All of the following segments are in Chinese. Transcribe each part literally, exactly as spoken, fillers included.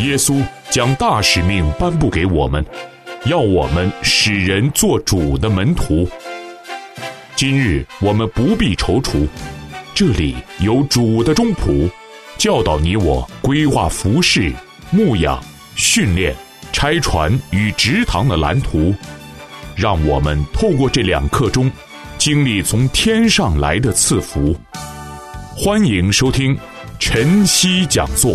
耶稣将大使命颁布给我们，要我们使人做主的门徒。今日我们不必踌躇，这里有主的中仆，教导你我规划服事、牧养、训练、拆船与植堂的蓝图，让我们透过这两刻钟，经历从天上来的赐福。欢迎收听晨曦讲座。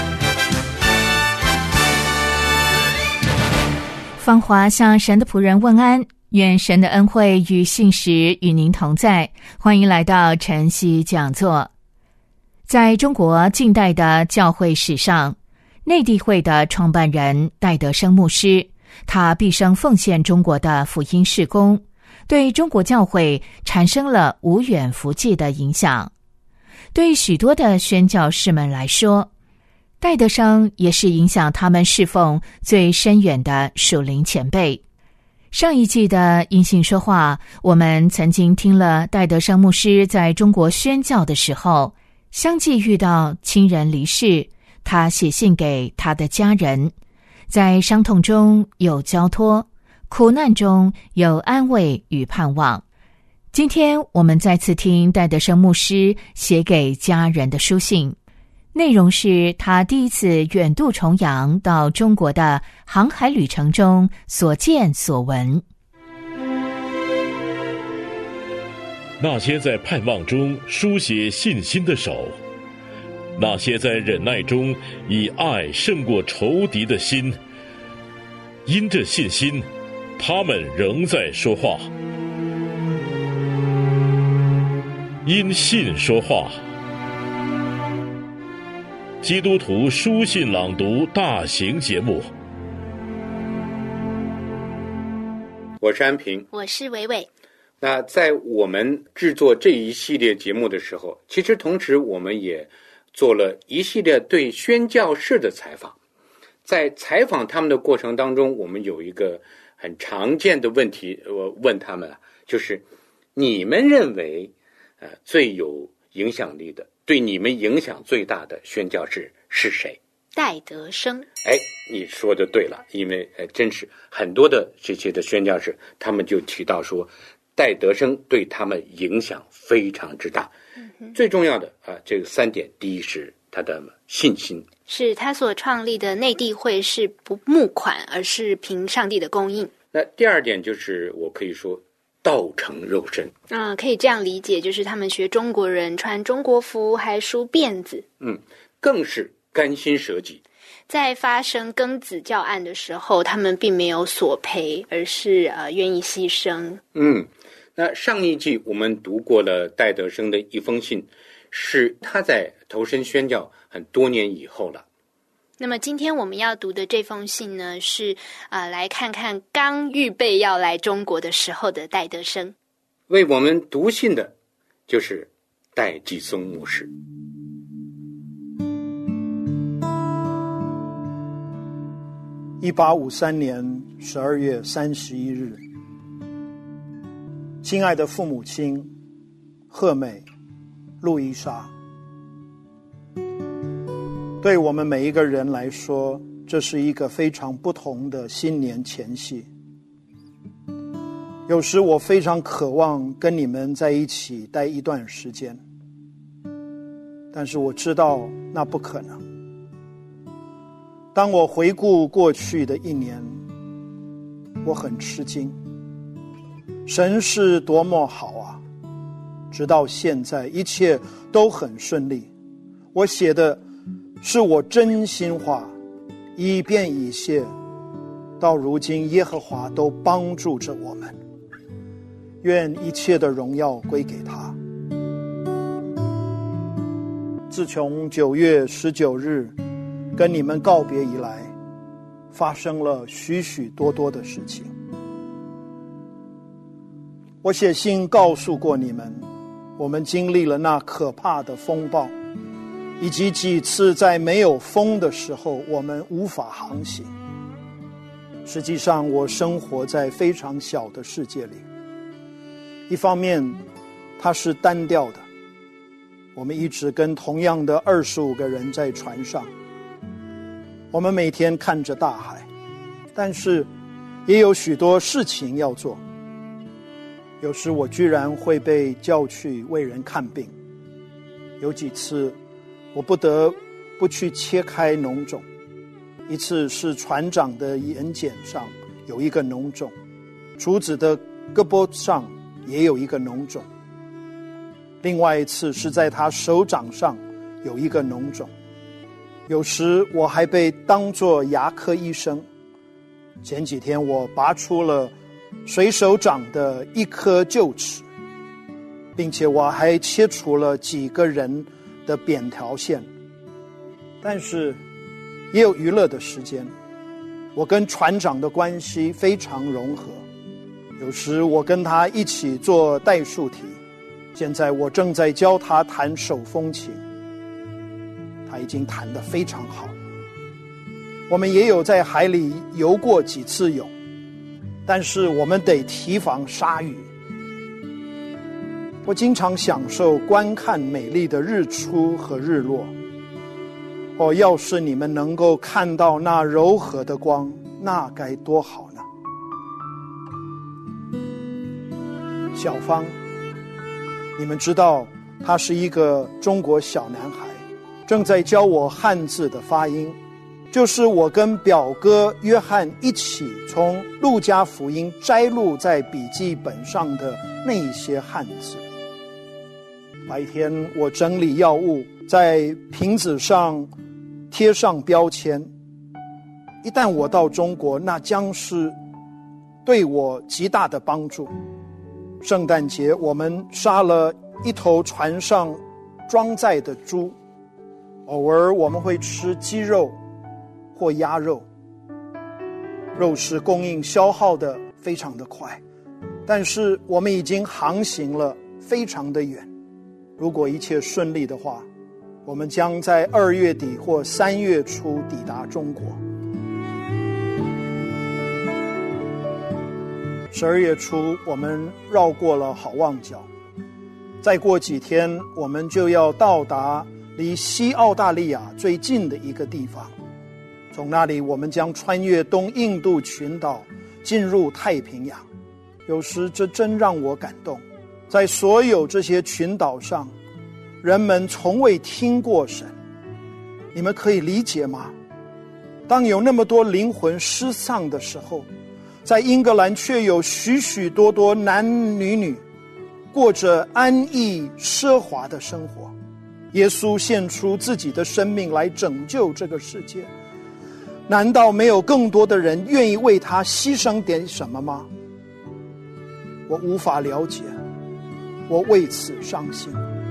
芳华向神的仆人问安，愿神的恩惠与信实与您同在。欢迎来到晨曦讲座。在中国近代的教会史上，内地会的创办人戴德生牧师，他毕生奉献中国的福音事工，对中国教会产生了无远弗届的影响。对许多的宣教士们来说，戴德生也是影响他们侍奉最深远的属灵前辈。上一季的因信说话，我们曾经听了戴德生牧师在中国宣教的时候，相继遇到亲人离世，他写信给他的家人，在伤痛中有交托，苦难中有安慰与盼望。今天我们再次听戴德生牧师写给家人的书信，内容是他第一次远渡重洋到中国的航海旅程中所见所闻。 那些在盼望中书写信心的手，那些在忍耐中以爱胜过仇敌的心，因着信心，他们仍在说话。因信说话。基督徒书信朗读大型节目。 我是安平， 我是伟伟。 那在我们制作这一系列节目的时候，其实同时我们也做了一系列对宣教士的采访。在采访他们的过程当中，我们有一个很常见的问题，我问他们，就是你们认为呃最有影响力的，对你们影响最大的宣教士是谁？ 戴德生。 哎，你说的对了，因为呃，真是很多的这些的宣教士，他们就提到说，戴德生对他们影响非常之大。嗯、最重要的啊，这个三点，第一是他的信心， 是他所创立的内地会是不募款，而是凭上帝的供应。 那第二点就是我可以说，道成肉身。 嗯，可以这样理解，就是他们学中国人，穿中国服，还梳辫子。 嗯，更是甘心舍己。 在发生庚子教案的时候，他们并没有索赔，而是呃愿意牺牲。 嗯，那上一季我们读过了戴德生的一封信，是他在投身宣教很多年以后了。 那么今天我们要读的这封信呢，是啊、呃，来看看刚预备要来中国的时候的戴德生。 为我们读信的就是戴季松牧师。 一八五三年十二月三十一日，亲爱的父母亲贺美、路易莎，对我们每一个人来说，这是一个非常不同的新年前夕。有时我非常渴望跟你们在一起待一段时间，但是我知道那不可能。当我回顾过去的一年，我很吃惊，神是多么好啊！直到现在一切都很顺利。我写的是我真心话，以便以谢，到如今耶和华都帮助着我们，愿一切的荣耀归给他。自从九月十九日跟你们告别以来，发生了许许多多的事情。我写信告诉过你们，我们经历了那可怕的风暴，以及几次在没有风的时候我们无法航行。实际上我生活在非常小的世界里，一方面它是单调的，我们一直跟同样的二十五个人在船上， 我们每天看着大海，但是也有许多事情要做。有时我居然会被叫去为人看病，有几次我不得不去切开脓肿，一次是船长的眼睑上有一个脓肿，厨子的胳膊上也有一个脓肿，另外一次是在他手掌上有一个脓肿。有时我还被当作牙科医生，前几天我拔出了水手长的一颗臼齿，并且我还切除了几个人的扁桃腺。但是也有娱乐的时间，我跟船长的关系非常融合，有时我跟他一起做代数题，现在我正在教他弹手风琴，他已经弹得非常好。我们也有在海里游过几次泳，但是我们得提防鲨鱼。我经常享受观看美丽的日出和日落。哦，要是你们能够看到那柔和的光，那该多好呢。小芳，你们知道他是一个中国小男孩，正在教我汉字的发音，就是我跟表哥约翰一起从路加福音摘录在笔记本上的那一些汉字。白天我整理药物，在瓶子上贴上标签，一旦我到中国，那将是对我极大的帮助。圣诞节我们杀了一头船上装载的猪，偶尔我们会吃鸡肉或鸭肉，肉食供应消耗的非常的快，但是我们已经航行了非常的远。如果一切顺利的话，我们将在二月底或三月初抵达中国。十二月初，我们绕过了好望角，再过几天，我们就要到达离西澳大利亚最近的一个地方。从那里，我们将穿越东印度群岛，进入太平洋。有时这真让我感动，在所有这些群岛上，人们从未听过神。你们可以理解吗？当有那么多灵魂失丧的时候，在英格兰却有许许多多男女女过着安逸奢华的生活。耶稣献出自己的生命来拯救这个世界，难道没有更多的人愿意为他牺牲点什么吗？我无法了解，我为此伤心。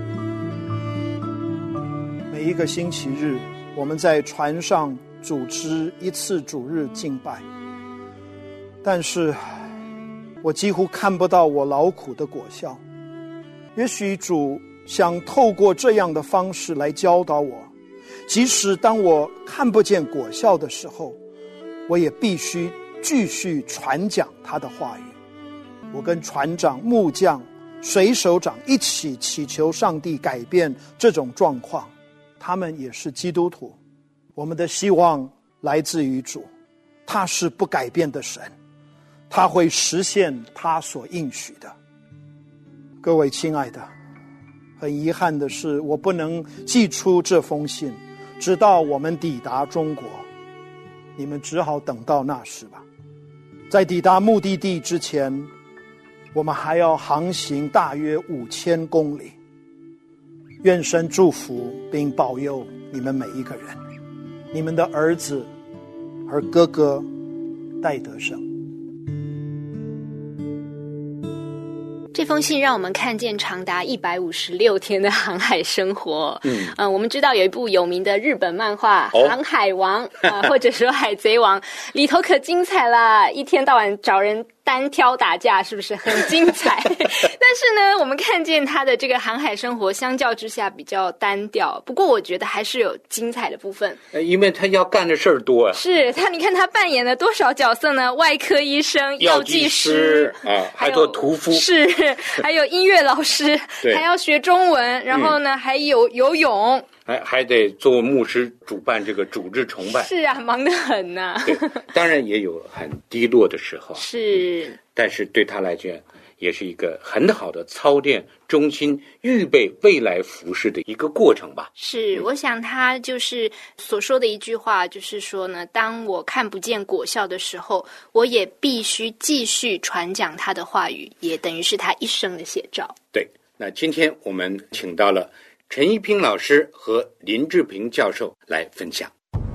每一个星期日，我们在船上组织一次主日敬拜，但是我几乎看不到我劳苦的果效。也许主想透过这样的方式来教导我，即使当我看不见果效的时候，我也必须继续传讲他的话语。我跟船长、木匠、水手长一起祈求上帝改变这种状况。他们也是基督徒，我们的希望来自于主，他是不改变的神，他会实现他所应许的。各位亲爱的，很遗憾的是，我不能寄出这封信，直到我们抵达中国。你们只好等到那时吧。在抵达目的地之前，我们还要航行大约五千公里。愿神祝福并保佑你们每一个人，你们的儿子和哥哥戴德生。 这封信让我们看见长达一百五十六天的航海生活。嗯、呃，我们知道有一部有名的日本漫画《航海王》啊、呃，或者说《海贼王》，里头可精彩啦！一天到晚找人单挑打架，是不是很精彩？但是呢，我们看见他的这个航海生活相较之下比较单调，不过我觉得还是有精彩的部分。 因为他要干的事儿多啊。 是他，你看他扮演了多少角色呢？外科医生、药剂师啊，还做屠夫， 是还有音乐老师，还要学中文，然后呢、嗯、还有游泳。 还还得做牧师主办这个主日崇拜。 是啊，忙得很呐、啊。 对，当然也有很低落的时候。 是， 但是对他来讲，也是一个很好的操练中心，预备未来服事的一个过程吧。 是，我想他就是所说的一句话，就是说呢，当我看不见果效的时候，我也必须继续传讲他的话语，也等于是他一生的写照。 对，那今天我们请到了陈一平老师和林志平教授来分享。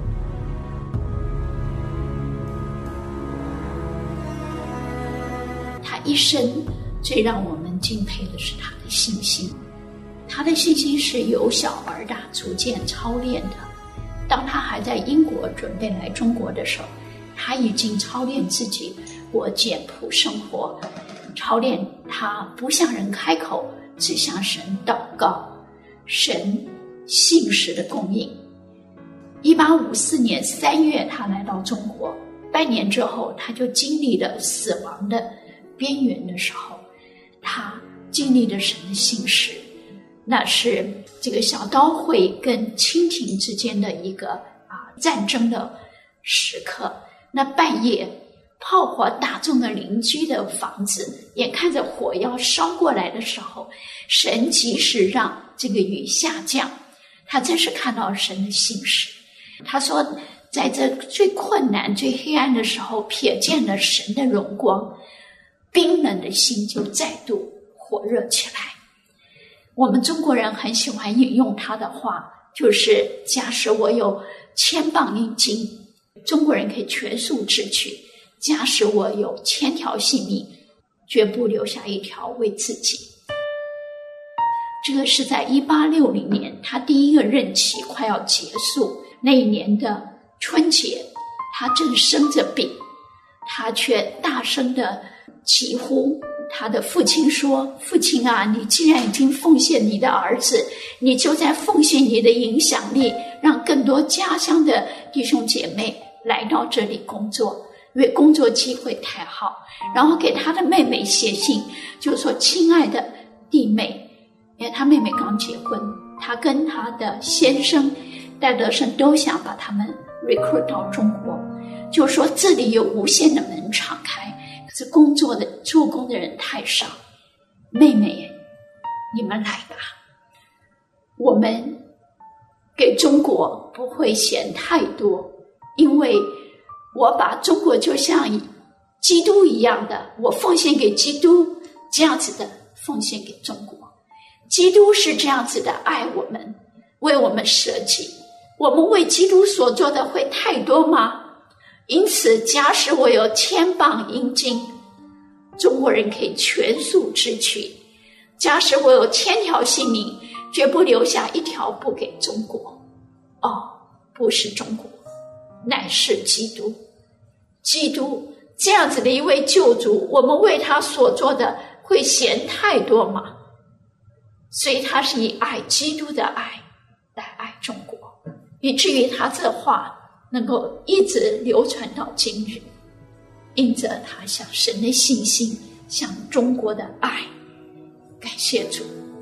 他一生最让我们敬佩的是他的信心，他的信心是由小而大，逐渐操练的。当他还在英国准备来中国的时候，他已经操练自己过简朴生活，操练他不向人开口，只向神祷告，神信实的供应。一八五四年三月，他来到中国，半年之后，他就经历了死亡的边缘的时候，他经历了神的信实。那是这个小刀会跟清廷之间的一个啊战争的时刻。那半夜炮火打中了邻居的房子，眼看着火要烧过来的时候，神及时让这个雨下降。他真是看到神的信实。他说在这最困难最黑暗的时候，瞥见了神的荣光，冰冷的心就再度火热起来。我们中国人很喜欢引用他的话，就是假使我有千磅银金，中国人可以全数支取；假使我有千条性命，绝不留下一条为自己。这个是在一八六零年，他第一个任期快要结束那一年的春节，他正生着病，他却大声的疾呼他的父亲说，父亲啊，你既然已经奉献你的儿子，你就在奉献你的影响力，让更多家乡的弟兄姐妹来到这里工作，因为工作机会太好。然后给他的妹妹写信，就说亲爱的弟妹，因为他妹妹刚结婚，他跟他的先生戴德生都想把他们 recruit 到中国，就说这里有无限的门敞开，可是工作的做工的人太少，妹妹你们来吧，我们给中国不会嫌太多，因为我把中国就像基督一样的，我奉献给基督，这样子的奉献给中国。基督是这样子的爱我们，为我们舍己，我们为基督所做的会太多吗？因此假使我有千磅银金，中国人可以全数支取；假使我有千条性命，绝不留下一条不给中国。哦，不是中国，乃是基督。基督这样子的一位救主，我们为他所做的会嫌太多吗？所以他是以爱基督的爱来爱中国，以至于他这话能够一直流传到今日，因着他向神的信心，向中国的爱。感谢主。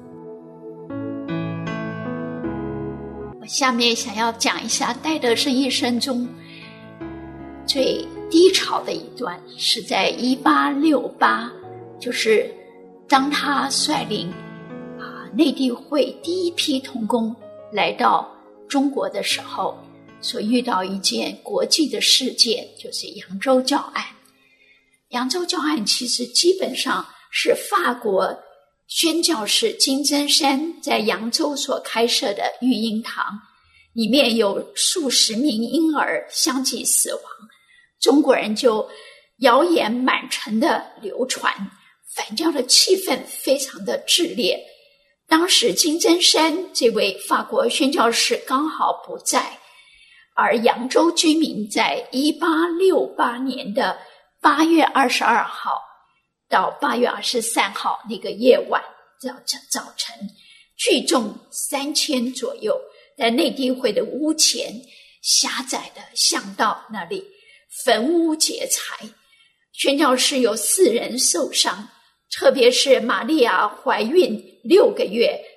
我下面想要讲一下戴德生一生中最低潮的一段，是在一八六八，就是当他率领啊内地会第一批同工来到中国的时候，所遇到一件国际的事件，就是扬州教案。扬州教案其实基本上是法国宣教士金针山在扬州所开设的育婴堂，里面有数十名婴儿相继死亡，中国人就谣言满城的流传，反教的气氛非常的炽烈。当时金针山这位法国宣教士刚好不在，而扬州居民在一八六八年的八月二十二号到八月二十三号那个夜晚早早晨，聚众三千左右，在内地会的屋前狭窄的巷道那里焚屋劫财，宣教士有四人受伤，特别是玛利亚怀孕六个月，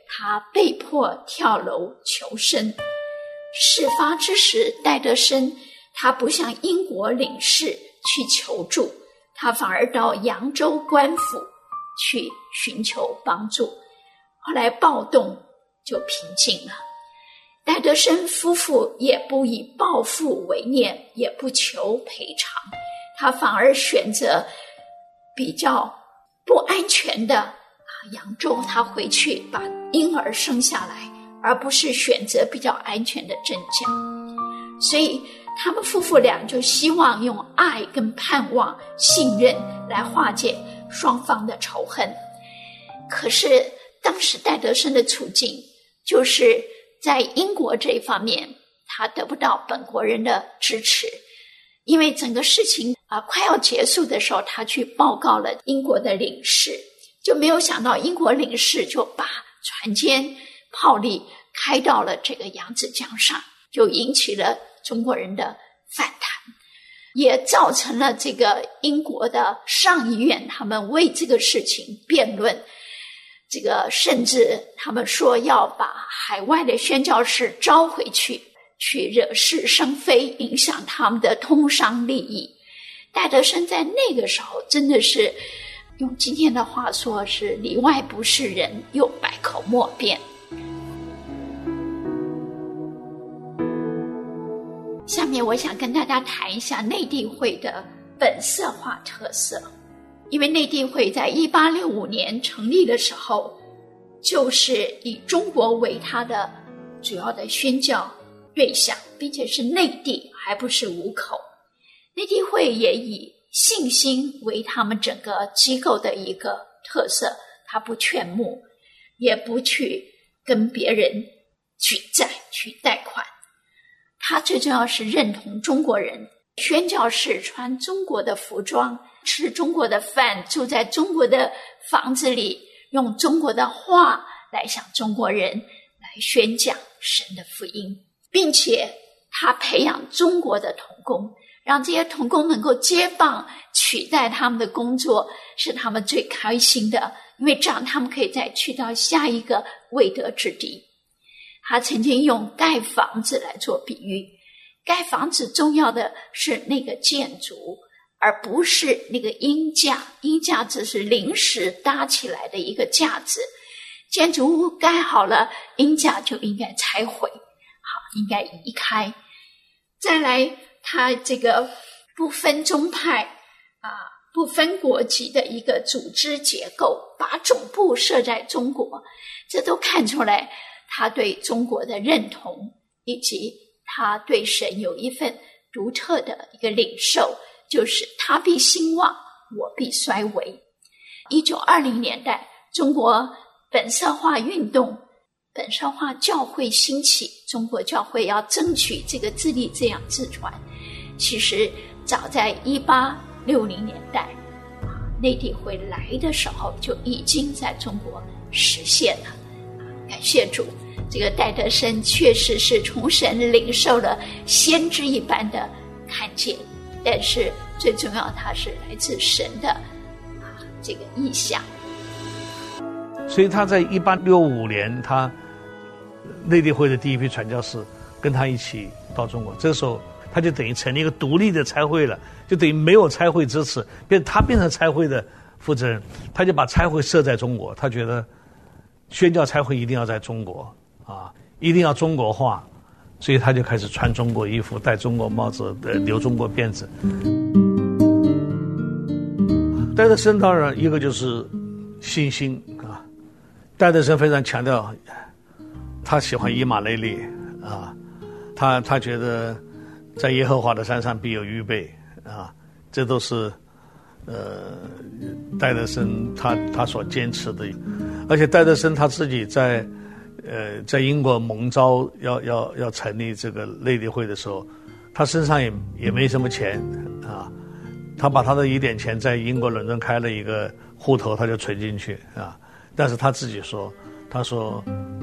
他被迫跳楼求生。事发之时，戴德生他不向英国领事去求助，他反而到扬州官府去寻求帮助。后来暴动就平静了。戴德生夫妇也不以报复为念，也不求赔偿，他反而选择比较不安全的啊扬州，他回去把婴儿生下来，而不是选择比较安全的镇江。所以他们夫妇俩就希望用爱跟盼望、信任来化解双方的仇恨。可是当时戴德生的处境就是在英国这一方面，他得不到本国人的支持，因为整个事情啊快要结束的时候，他去报告了英国的领事，就没有想到英国领事就把船坚炮利开到了这个扬子江上，就引起了中国人的反弹，也造成了这个英国的上议院他们为这个事情辩论，这个甚至他们说要把海外的宣教士招回去，去惹是生非，影响他们的通商利益。戴德生在那个时候真的是用今天的话说是里外不是人，又百口莫辩。下面我想跟大家谈一下内地会的本色化特色。因为内地会在一八六五年成立的时候，就是以中国为它的主要的宣教对象，并且是内地，还不是五口。内地会也以信心为他们整个机构的一个特色，他不劝募，也不去跟别人举债去贷款，他最重要是认同中国人，宣教士穿中国的服装，吃中国的饭，住在中国的房子里，用中国的话来向中国人来宣讲神的福音，并且他培养中国的同工，让这些同工能够接棒取代他们的工作，是他们最开心的，因为这样他们可以再去到下一个未得之地。他曾经用盖房子来做比喻，盖房子重要的是那个建筑，而不是那个鹰架，鹰架只是临时搭起来的一个架子，建筑物盖好了，鹰架就应该拆毁，好，应该移开。再来，它这个不分宗派啊，不分国籍的一个组织结构，把总部设在中国，这都看出来他对中国的认同，以及他对神有一份独特的一个领受，就是他必兴旺，我必衰微。一九二零年代，中国本色化运动，本色化教会兴起，中国教会要争取这个自立自养自传。其实早在一八六零年代，内地会来的时候就已经在中国实现了。感谢主，这个戴德生确实是从神领受了先知一般的看见，但是最重要它是来自神的啊这个意象。 所以他在一八六五年，他内地会的第一批传教士跟他一起到中国，这个时候他就等于成立一个独立的差会了，就等于没有差会支持，变他变成差会的负责人，他就把差会设在中国，他觉得宣教差会一定要在中国啊，一定要中国化，所以他就开始穿中国衣服，戴中国帽子，留中国辫子。戴德生当然一个就是信心啊，戴德生非常强调，他喜欢以马内利啊，他他觉得在耶和华的山上必有预备啊，这都是呃戴德生他他所坚持的。而且戴德生他自己在呃在英国蒙召要要要成立这个内地会的时候，他身上也也没什么钱啊，他把他的一点钱在英国伦敦开了一个户头，他就存进去啊。但是他自己说，他说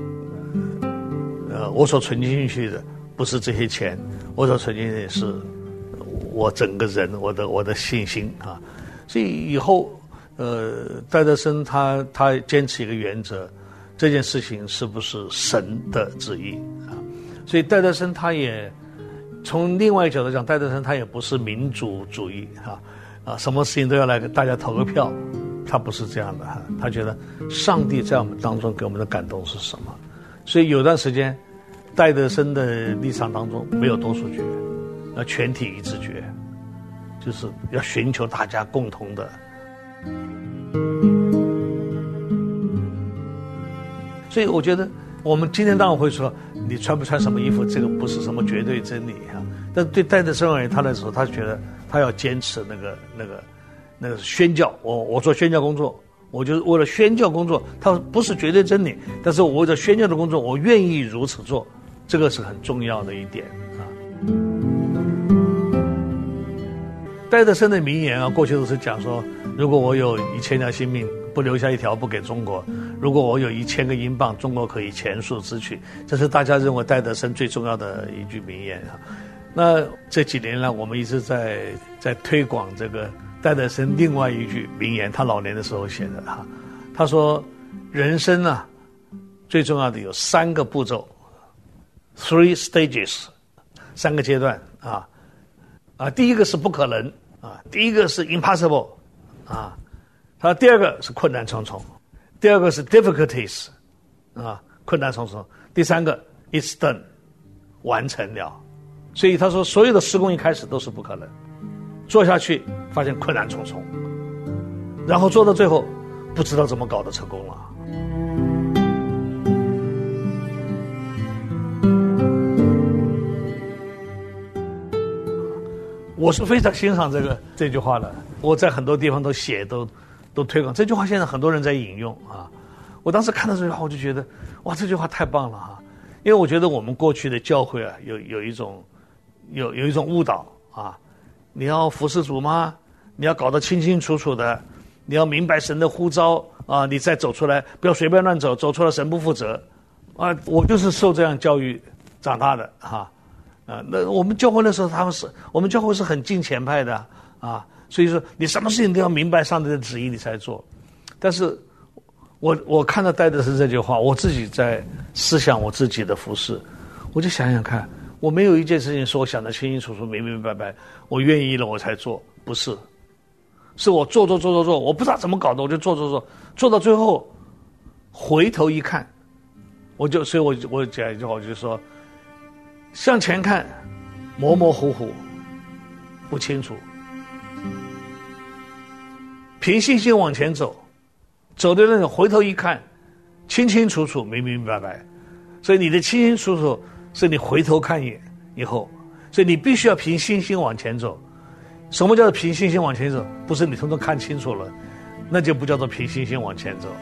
呃我所存进去的不是这些钱，我所存进去的是我整个人，我的我的信心啊。所以以后呃戴德生他他坚持一个原则， 这件事情是不是神的旨意啊？所以戴德生他也从另外一个角度讲，戴德生他也不是民主主义啊啊，什么事情都要来给大家投个票，他不是这样的哈。他觉得上帝在我们当中给我们的感动是什么？所以有段时间，戴德生的立场当中没有多数决，要全体一致决，就是要寻求大家共同的。所以我觉得我们今天当然会说，你穿不穿什么衣服，这个不是什么绝对真理啊。但对戴德生而言，他那时候他觉得他要坚持那个那个那个宣教。我我做宣教工作，我就是为了宣教工作，他不是绝对真理，但是我为了宣教的工作，我愿意如此做，这个是很重要的一点啊。戴德生的名言啊，过去都是讲说，如果我有一千条性命，不留下一条不给中国；如果我有一千个英镑，中国可以全数支取。这是大家认为戴德生最重要的一句名言啊。那这几年来，我们一直在在推广这个戴德生另外一句名言，他老年的时候写的哈。他说，人生啊，最重要的有三个步骤 ，three stages， 三个阶段啊啊，第一个是不可能啊，第一个是 impossible 啊。他第二个是困难重重，第二个是 difficulties 啊，困难重重，第三个 it's done 完成了。所以他说，所有的施工一开始都是不可能，做下去发现困难重重，然后做到最后不知道怎么搞得成功了。我是非常欣赏这个这句话的，我在很多地方都写都都推广这句话，现在很多人在引用啊。我当时看到这句话，我就觉得哇，这句话太棒了哈！因为我觉得我们过去的教会啊，有有一种有有一种误导啊。你要服侍主吗？你要搞得清清楚楚的，你要明白神的呼召啊，你再走出来，不要随便乱走，走出了神不负责啊。我就是受这样教育长大的哈啊。那我们教会那时候，他们是我们教会是很敬虔派的啊。所以说，你什么事情都要明白上帝的旨意，你才做。但是我我看到戴德生这句话，我自己在思想我自己的服事，我就想想看，我没有一件事情是我想得清清楚楚、明明白白，我愿意了我才做，不是，是我做做做做做，我不知道怎么搞的，我就做做做，做到最后回头一看，我就所以我我讲一句话，我就说，向前看，模模糊糊，不清楚。凭信心往前走，走的那种回头一看，清清楚楚、明明白白。所以你的清清楚楚是你回头看一眼以后，所以你必须要凭信心往前走。什么叫做凭信心往前走？不是你通通看清楚了，那就不叫做凭信心往前走。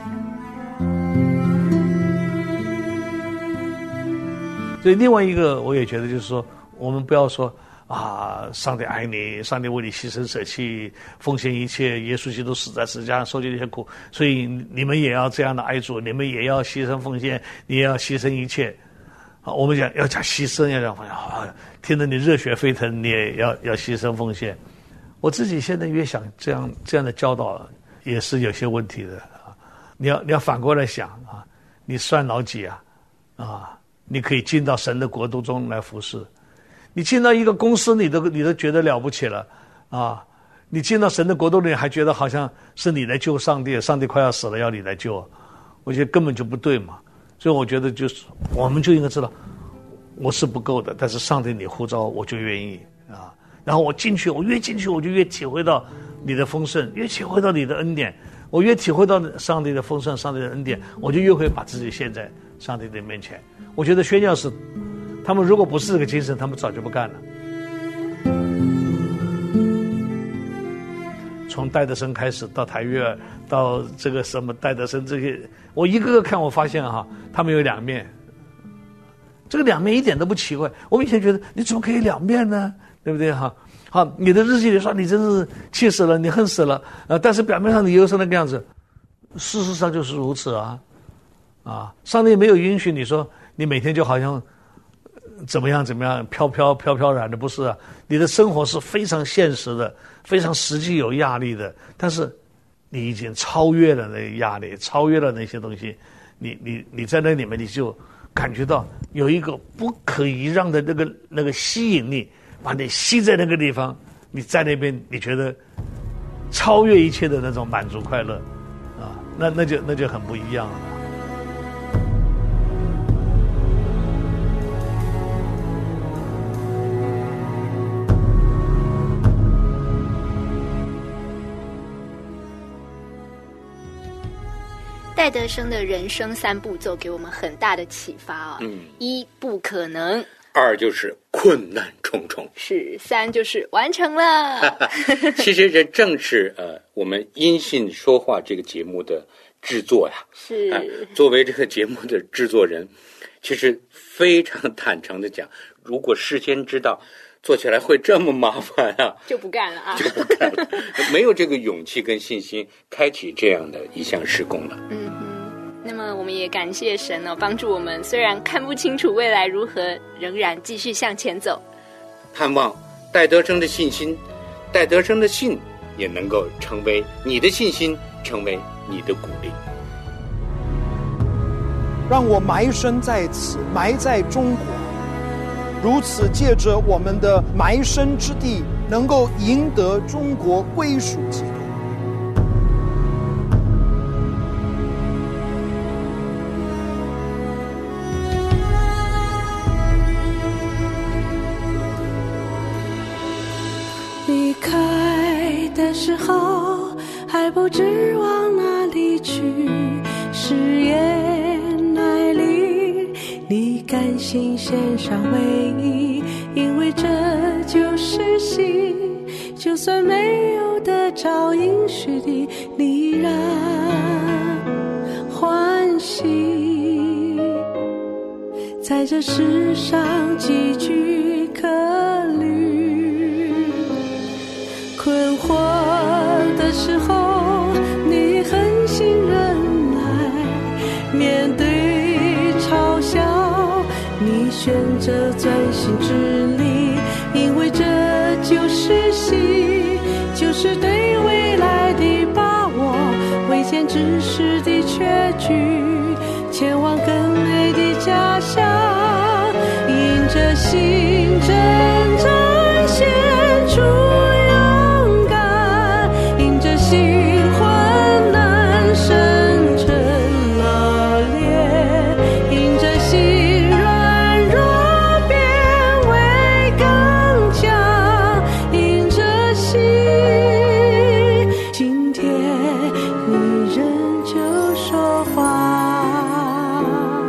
所以另外一个，我也觉得就是说，我们不要说。啊，上帝爱你，上帝为你牺牲舍弃，奉献一切，耶稣基督死在十字架上受尽一切苦，所以你们也要这样的爱主，你们也要牺牲奉献，你也要牺牲一切。啊，我们讲要讲牺牲，要讲奉献，啊，听得你热血沸腾，你也要要牺牲奉献。我自己现在越想这样这样的教导也是有些问题的啊。你要你要反过来想啊，你算老几啊？啊，你可以进到神的国度中来服侍。你进到一个公司，你都你都觉得了不起了，啊！你进到神的国度里，还觉得好像是你来救上帝，上帝快要死了，要你来救，我觉得根本就不对嘛。所以我觉得就是，我们就应该知道，我是不够的，但是上帝你呼召，我就愿意啊。然后我进去，我越进去，我就越体会到你的丰盛，越体会到你的恩典，我越体会到上帝的丰盛，上帝的恩典，我就越会把自己献在上帝的面前。我觉得宣教士。他们如果不是这个精神，他们早就不干了。从戴德生开始，到台约尔，到这个什么戴德生这些，我一个个看，我发现哈，他们有两面。这个两面一点都不奇怪。我们以前觉得你怎么可以两面呢？对不对哈？好，你的日记里说你真是气死了，你恨死了，呃，但是表面上你又是那个样子，事实上就是如此啊，啊，上帝没有允许你说你每天就好像。怎么样？怎么样？飘飘飘飘然的，不是啊！你的生活是非常现实的，非常实际有压力的。但是，你已经超越了那个压力，超越了那些东西， 你你你在那里面，你就感觉到有一个不可以让的那个那个吸引力，把你吸在那个地方，你在那边，你觉得超越一切的那种满足快乐，啊，那那就那就很不一样了。 戴德生的人生三步骤给我们很大的启发哦。嗯，一不可能， 二就是困难重重， 是三就是完成了。 其实这正是呃我们因信说话这个节目的制作呀。 是、呃、 作为这个节目的制作人，其实非常坦诚的讲，如果事先知道做起来会这么麻烦啊， 就不干了啊， 就不干了，没有这个勇气跟信心开启这样的一项事工了。 嗯哼，那么我们也感谢神哦，帮助我们虽然看不清楚未来如何，仍然继续向前走。 盼望戴德生的信心，戴德生的信也能够成为你的信心，成为你的鼓励。 让我埋身在此，埋在中国。如此借着我们的埋身之地，能够赢得中国归属基督。 离开的时候还不知往哪里去，誓言来临，你甘心献上唯一，因为这就是心，就算没有得着应许的，你依然欢喜。在这世上寄居客旅，困惑的时候你狠心忍耐，面对嘲笑你选择专心致力，因为这就是喜，就是对未来的把握，未见之事的确据，前往更美的家乡，因着心真展现出勇敢，因着心患难深沉老练，因着心软弱变为刚强，因着心今天你仍旧说话。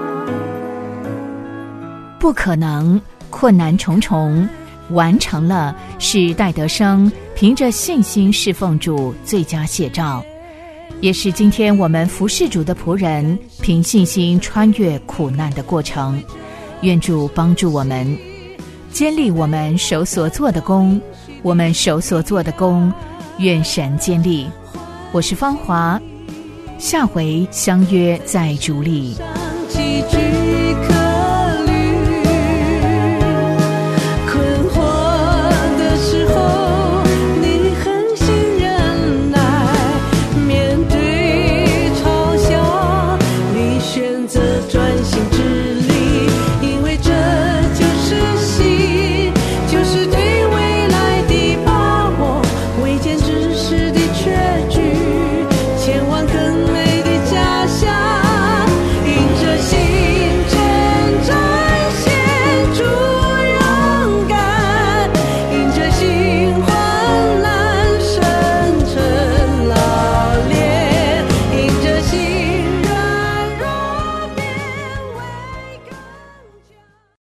不可能，困难重重，完成了，是戴德生凭着信心侍奉主最佳写照，也是今天我们服侍主的仆人凭信心穿越苦难的过程。愿主帮助我们，坚立我们手所做的工，我们手所做的工，愿神坚立。我是芳华，下回相约在主里。 寄居客